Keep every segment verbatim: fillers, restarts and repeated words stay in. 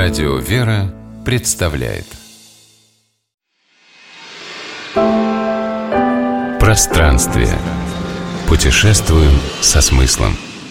Радио «Вера» представляет Пространствие. Путешествуем со смыслом.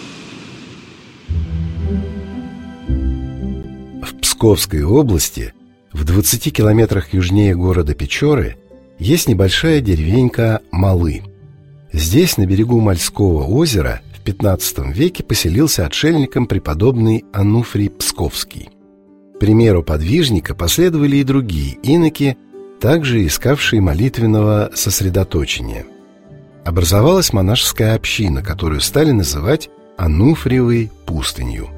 В Псковской области, в двадцати километрах южнее города Печоры, есть небольшая деревенька Малы. Здесь, на берегу Мальского озера, в пятнадцатом веке поселился отшельником преподобный Ануфрий Псковский. К примеру подвижника последовали и другие иноки, также искавшие молитвенного сосредоточения. Образовалась монашеская община, которую стали называть Ануфриевой пустынью.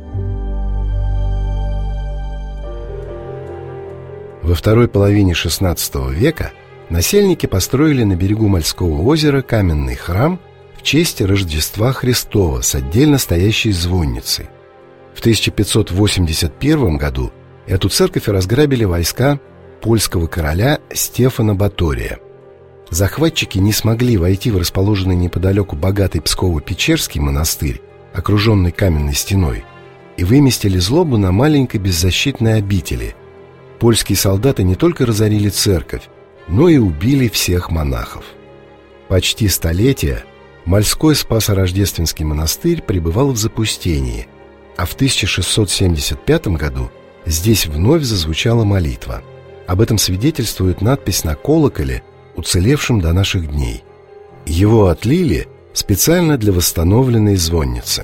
Во второй половине шестнадцатого века насельники построили на берегу Мальского озера каменный храм в честь Рождества Христова с отдельно стоящей звонницей. В тысяча пятьсот восемьдесят первом году эту церковь разграбили войска польского короля Стефана Батория. Захватчики не смогли войти в расположенный неподалеку богатый Псково-Печерский монастырь, окруженный каменной стеной, и выместили злобу на маленькой беззащитной обители. Польские солдаты не только разорили церковь, но и убили всех монахов. Почти столетие Мальской Спасо-Рождественский монастырь пребывал в запустении, а в тысяча шестьсот семьдесят пятом году здесь вновь зазвучала молитва. Об этом свидетельствует надпись на колоколе, уцелевшем до наших дней. Его отлили специально для восстановленной звонницы.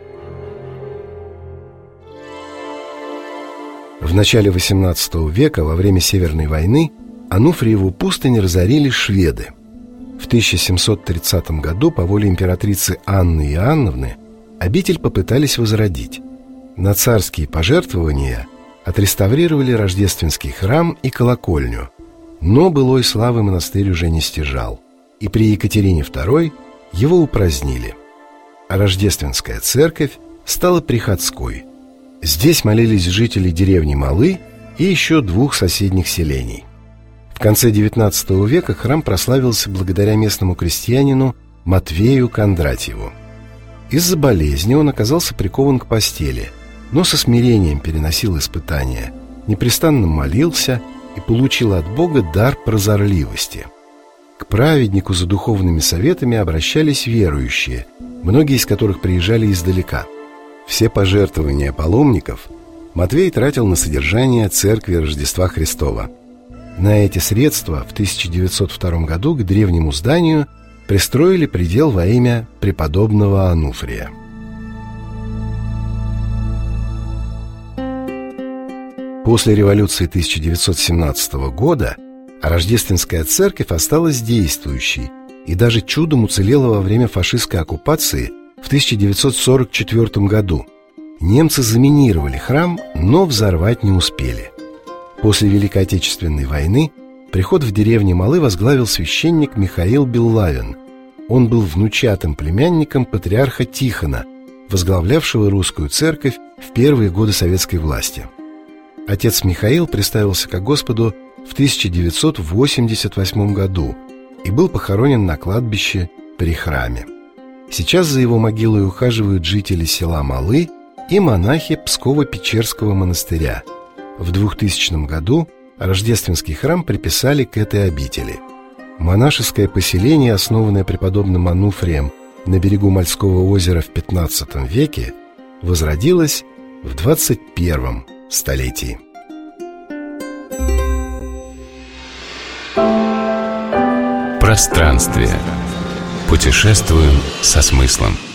В начале восемнадцатого века, во время Северной войны, Ануфриеву пустынь разорили шведы. В тысяча семьсот тридцатом году по воле императрицы Анны Иоанновны обитель попытались возродить. На царские пожертвования отреставрировали рождественский храм и колокольню, но былой славы монастырь уже не стяжал, и при Екатерине второй его упразднили. А рождественская церковь стала приходской. Здесь молились жители деревни Малы и еще двух соседних селений. В конце девятнадцатого века храм прославился благодаря местному крестьянину Матвею Кондратьеву. Из-за болезни он оказался прикован к постели, но со смирением переносил испытания, непрестанно молился и получил от Бога дар прозорливости. К праведнику за духовными советами обращались верующие, многие из которых приезжали издалека. Все пожертвования паломников Матвей тратил на содержание церкви Рождества Христова. На эти средства в тысяча девятьсот втором году к древнему зданию пристроили предел во имя преподобного Ануфрия. После революции тысяча девятьсот семнадцатого года Рождественская церковь осталась действующей и даже чудом уцелела во время фашистской оккупации в тысяча девятьсот сорок четвёртом году. Немцы заминировали храм, но взорвать не успели. После Великой Отечественной войны приход в деревню Малы возглавил священник Михаил Беллавин. Он был внучатым племянником патриарха Тихона, возглавлявшего русскую церковь в первые годы советской власти. Отец Михаил представился ко Господу в тысяча девятьсот восемьдесят восьмом году и был похоронен на кладбище при храме. Сейчас за его могилой ухаживают жители села Малы и монахи Псково-Печерского монастыря. В двухтысячном году Рождественский храм приписали к этой обители. Монашеское поселение, основанное преподобным Ануфрием на берегу Мальского озера в пятнадцатом веке, возродилось в двадцать первом столетии. Пространствие. Путешествуем со смыслом.